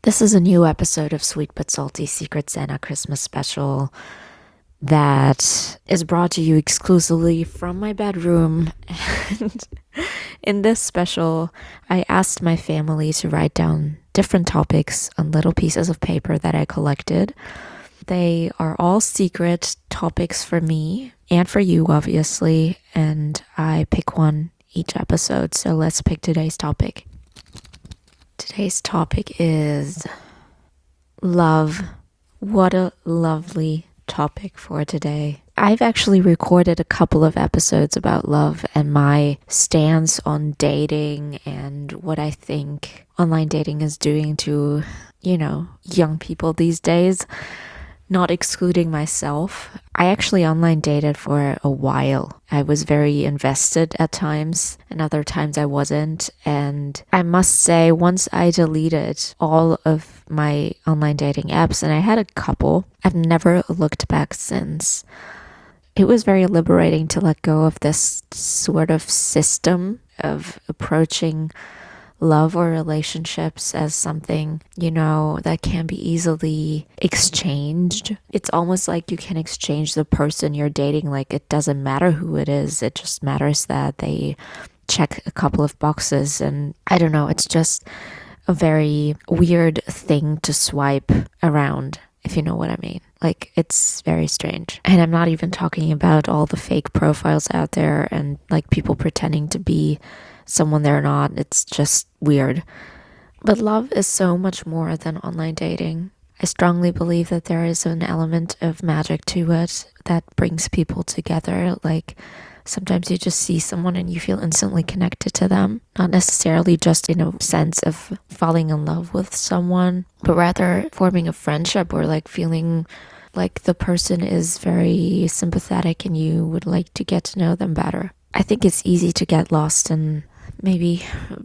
This is a new episode of Sweet But Salty Secret Santa Christmas Special that is brought to you exclusively from my bedroom. And in this special, I asked my family to write down different topics on little pieces of paper that I collected. They are all secret topics for me and for you, obviously, and I pick one each episode. So let's pick today's topic. Today's topic is love. What a lovely topic for today. I've actually recorded a couple of episodes about love and my stance on dating and what I think online dating is doing to, young people these days. Not excluding myself. I actually online dated for a while. I was very invested at times, and other times I wasn't. And I must say, once I deleted all of my online dating apps, and I had a couple, I've never looked back since. It was very liberating to let go of this sort of system of approaching love or relationships as something, that can be easily exchanged. It's almost like you can exchange the person you're dating. Like, it doesn't matter who it is. It just matters that they check a couple of boxes. And I don't know, it's just a very weird thing to swipe around, if you know what I mean. Like, it's very strange. And I'm not even talking about all the fake profiles out there and like people pretending to be someone they're not. It's just weird. But love is so much more than online dating. I strongly believe that there is an element of magic to it that brings people together. Like, sometimes you just see someone and you feel instantly connected to them. Not necessarily just in a sense of falling in love with someone, but rather forming a friendship or like feeling like the person is very sympathetic and you would like to get to know them better. I think it's easy to get lost in maybe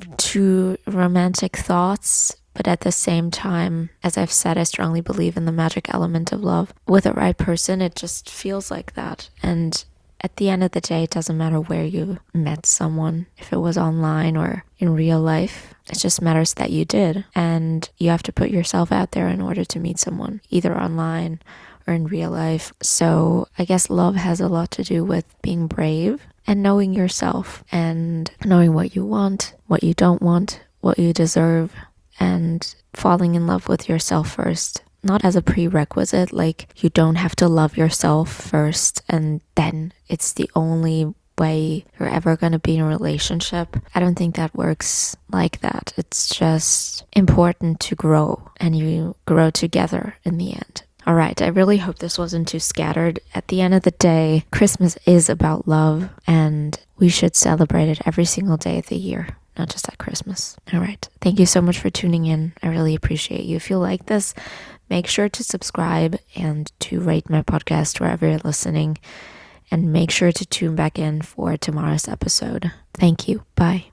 too romantic thoughts, but at the same time, as I've said, I strongly believe in the magic element of love. With the right person, it just feels like that. And at the end of the day, it doesn't matter where you met someone, if it was online or in real life. It just matters that you did. And you have to put yourself out there in order to meet someone, either online or in real life. So I guess love has a lot to do with being brave and knowing yourself and knowing what you want, what you don't want, what you deserve, and falling in love with yourself first. Not as a prerequisite, like you don't have to love yourself first and then it's the only way you're ever going to be in a relationship. I don't think that works like that. It's just important to grow, and you grow together in the end. All right, I really hope this wasn't too scattered. At the end of the day, Christmas is about love, and we should celebrate it every single day of the year, not just at Christmas. All right, thank you so much for tuning in. I really appreciate you. If you like this, make sure to subscribe and to rate my podcast wherever you're listening, and make sure to tune back in for tomorrow's episode. Thank you. Bye.